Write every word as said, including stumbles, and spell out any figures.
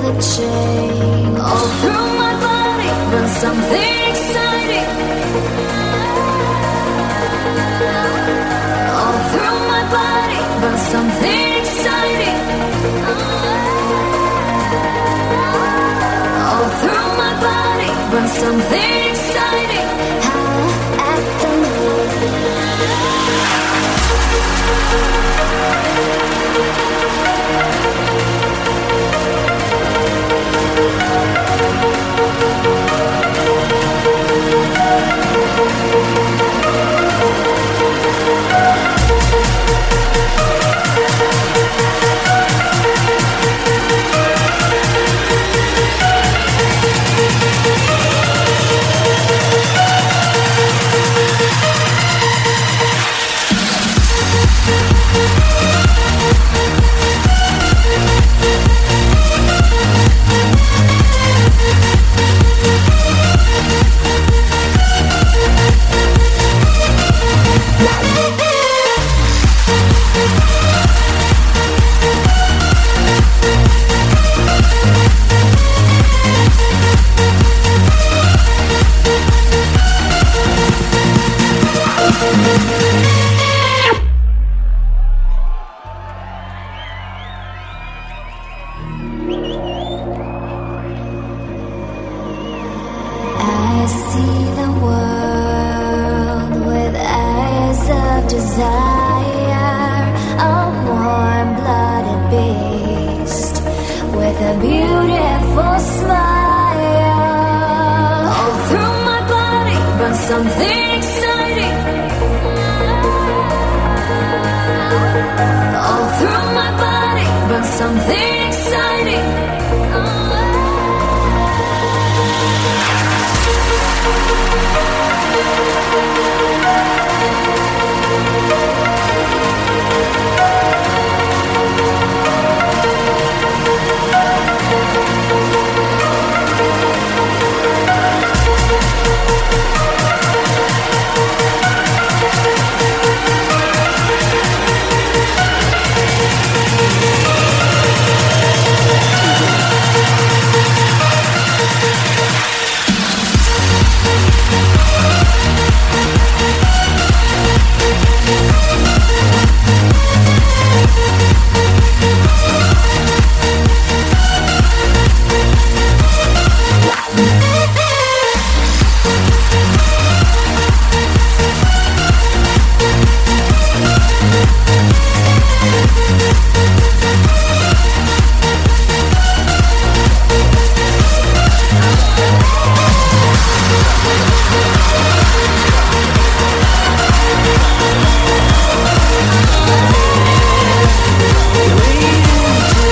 chain. All through my body runs something exciting. All through my body runs something exciting. All through my body runs something exciting. High at the moon. I see the world with eyes of desire, a warm-blooded beast with a beautiful smile. All through my body runs something exciting. All through my body runs something